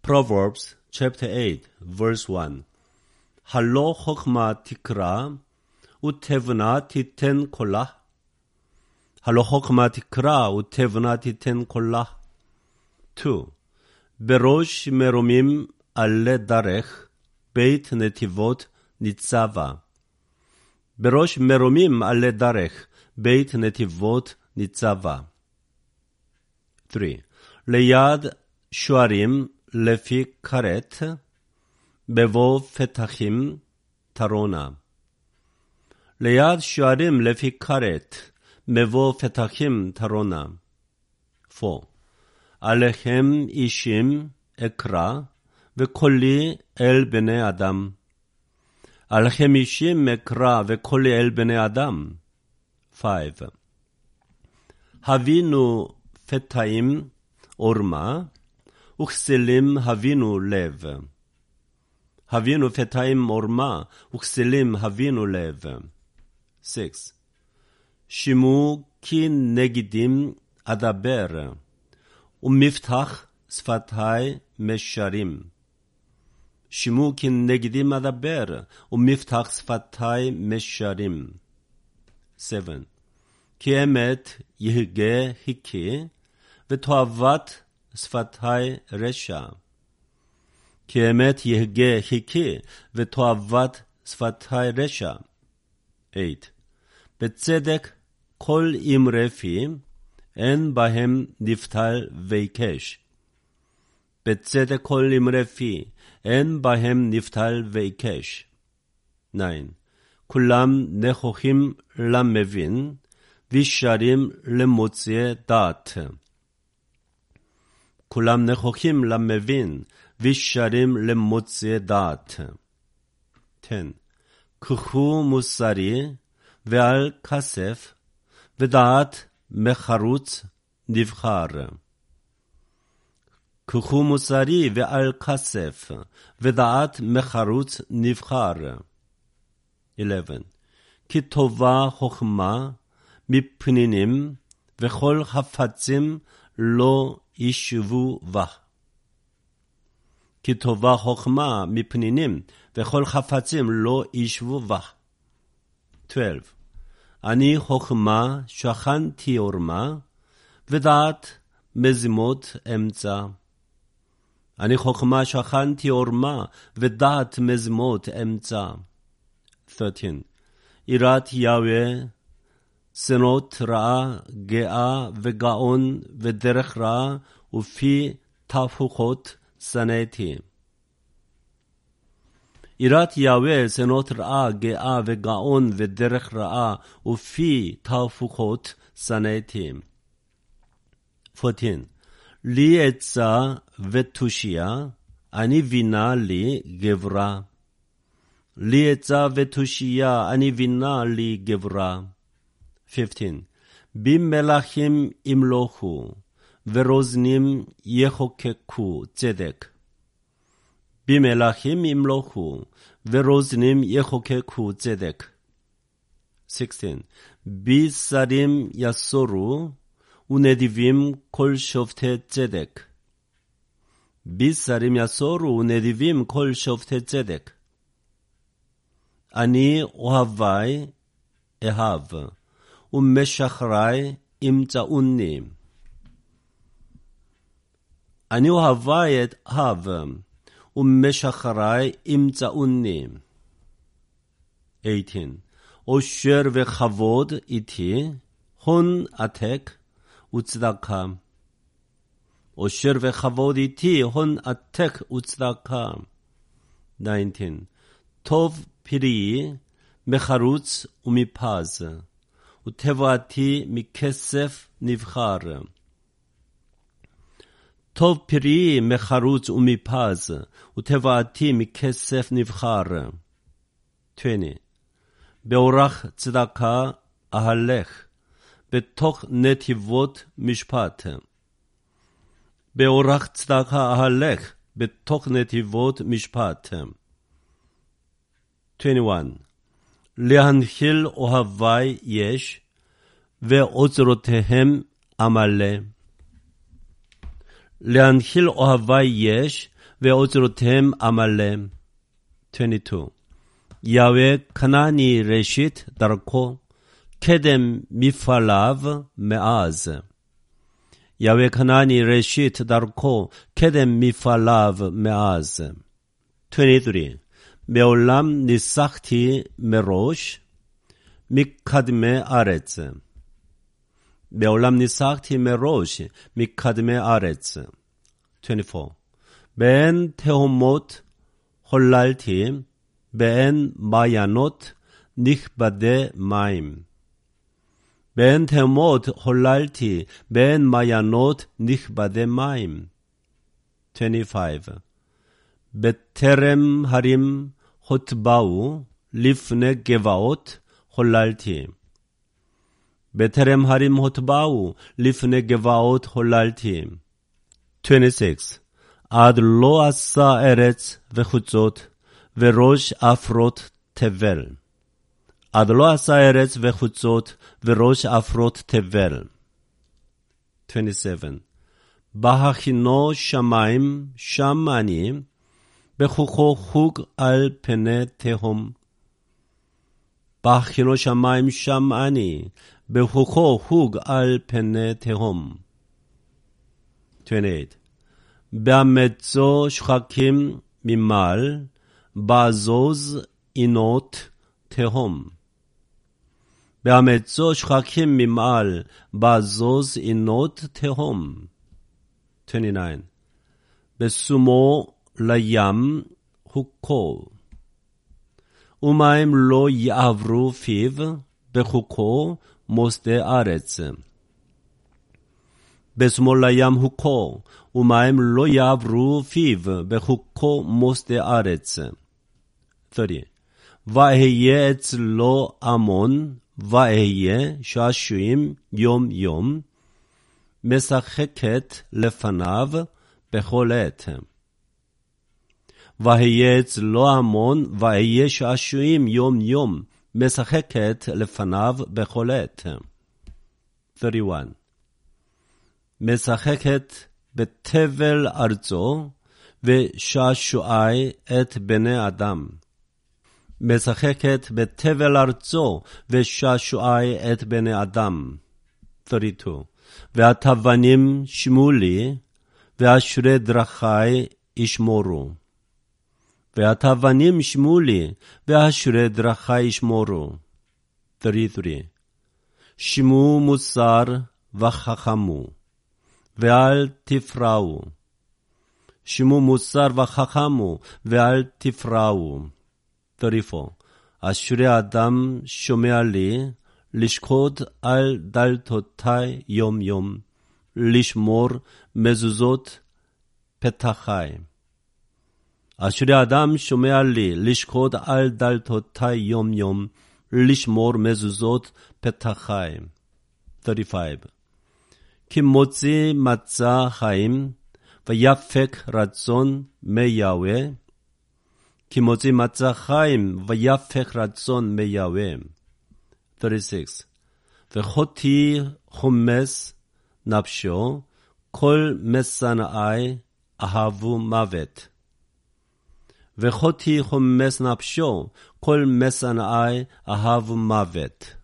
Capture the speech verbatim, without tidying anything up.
Proverbs chapter eight, verse one. 할로 חוכמה תקרא, ותבונה תיתן קולה. 할로 חוכמה תקרא, ותבונה תיתן קולה. two. בראש מרומים עלי דרך, בית נתיבות ניצבה. בראש מרומים עלי דרך, בית נתיבות ניצבה. three. ליד שוערים לפי כרת, בבוא פתחים תרונה. ליד שוערים לפי כרת, בבוא פתחים תרונה. four. עליכם אישים אקרא, וקולי אל בני אדם. עליכם אישים אקרא, וקולי אל בני אדם. five. הבינו פתאים אורמה, וכסילים הבינו לב. הבינו פתאים אורמה, וכסילים הבינו לב. six. שימו כי נגידים אדבר, ומבטח שפתי משרים. שימו כי נגידים אדבר, ומבטח שפתי משרים. seven. כי אמת יהגה הקיא, ותועבת שפתי רשע. כי אמת יהגה הקיא, ותועבת שפתי רשע. eight. בצדק כל אמרי פי, אין בהם נפתל ויקש. בצדק כל אמרי פי, אין בהם נפתל ויקש. nine. כולם נכוחים למבין, וישרים למוציא דעת. כולם נכוחים למבין, וישרים למוציא דעת. ten. קחו מוסרי, ועל כסף, ודעת מחרוץ נבחר. קחו מוסרי ועל כסף, ודעת מחרוץ נבחר. eleven. כי טובה חוכמה מפנינים, וכל חפצים לא ישבו בה. כי טובה חוכמה מפנינים, וכל חפצים לא ישבו בה. twelve. אני חוכמה שכנתי עורמה, ודעת מזימות אמצע. אני חוכמה שכנתי עורמה, ודעת מזימות אמצע. thirteen. יראת יהוה, שנאות רעה, גאה וגאון ודרך רעה, ופי תהפוכות שנאתי. יראת יהוה, שנאות רעה, גאה וגאון ודרך רעה, ופי תהפוכות שנאתי. fourteen. לי עצה ותושייה, אני בינה לי גברה. לי עצה ותושייה, אני בינה לי גברה. fifteen. במלכים ימלכו, ורוזנים יחוקקו צדק. במלכים ימלכו, ורוזנים יחוקקו צדק. sixteen. בשרים יסורו, ונדיבים כל שופטי צדק. בשרים יסורו, ונדיבים כל שופטי צדק. אני אוהבי אהב, ומשחרי ימצאוני. אני אוהבי אהב, ומשחרי ימצאוני. eighteen. עושר וכבוד איתי, הון עתק וצדקה. עושר וכבוד איתי, הון עתק וצדקה. nineteen. טוב פרי מחרוץ ומפז, ותבואתי מכסף נבחר. טוב פרי מחרוץ ומפז, ותבואתי מכסף נבחר. twenty. באורח צדקה אהלך, בתוך נתיבות משפט. באורח צדקה אהלך, בתוך נתיבות משפט. twenty-one. להנחיל אוהבי יש, ואוצרותיהם עמלה. להנחיל אוהבי יש, ועוזרותיהם עמלם. twenty-two. יהוה כנעני ראשית דרכו, קדם מפעליו מאז. יהוה כנעני ראשית דרכו, קדם מפעליו מאז. twenty-three. מעולם ניסחתי מראש, מקדמי ארץ. מעולם ניסחתי מראש, מקדמי ארץ. twenty-four. בין תהומות חוללתי, בין מעיינות נכבדי מים. בין תהומות חוללתי, בין מעיינות נכבדי מים. twenty-five. בטרם הרים הוטבעו, לפני גבעות חוללתי. בטרם הרים הוטבעו, לפני גבעות חוללתי. twenty-six. עד לא עשה ארץ וחוצות, וראש אפרות תבל. עד לא עשה ארץ וחוצות, וראש אפרות תבל. twenty-seven. בהכינו שמיים, שם אני, בכוחו חוג על פני תהום. בהכינו שמיים, שם אני, בכוחו חוג על פני תהום. twenty-eight. באמצו שחקים ממעל, בעזוז עינות תהום. באמצו שחקים ממעל, בעזוז עינות תהום. twenty-nine. בסומו לים חוקו, ומים לא יעברו פיו, בחוקו מוסדי ארץ. בסומו לים חוקו, ומים לא יעברו פיו, בחוקו מוסדי ארץ. thirty. ואהיה אצלו המון, ואהיה שעשועים יום יום, משחקת לפניו בכל עת. ואהיה אצלו המון, ואהיה שעשועים יום יום, משחקת לפניו בכל עת. thirty-one. משחקת בתבל ארצו, ושעשועי את בני אדם. משחקת בתבל ארצו, ושעשועי את בני אדם. thirty-two. והתבנים שמעו לי, ואשרי דרכי ישמורו. והתבנים שמעו לי, ואשרי דרכי ישמורו. thirty-three. שמעו מוסר וחכמו, ואל תפרעו. שמעו מוסר וחכמו, ואל תפרעו. thirty-four. אשרי אדם שומע לי, לשקוד על דלתותי יום יום, לשמור מזוזות פתחי. אשרי אדם שומע לי, לשקוד על דלתותי יום יום, לשמור מזוזות פתחי. thirty-five. כי מוציא מצא חיים, ויפק רצון מיהוה. כי מוציא מצא חיים, ויפק רצון מיהוה. thirty-six. וחוטי חומס נפשו, כל משנאי אהבו מוות. וחוטי חומס נפשו, כל משנאי אהבו מוות.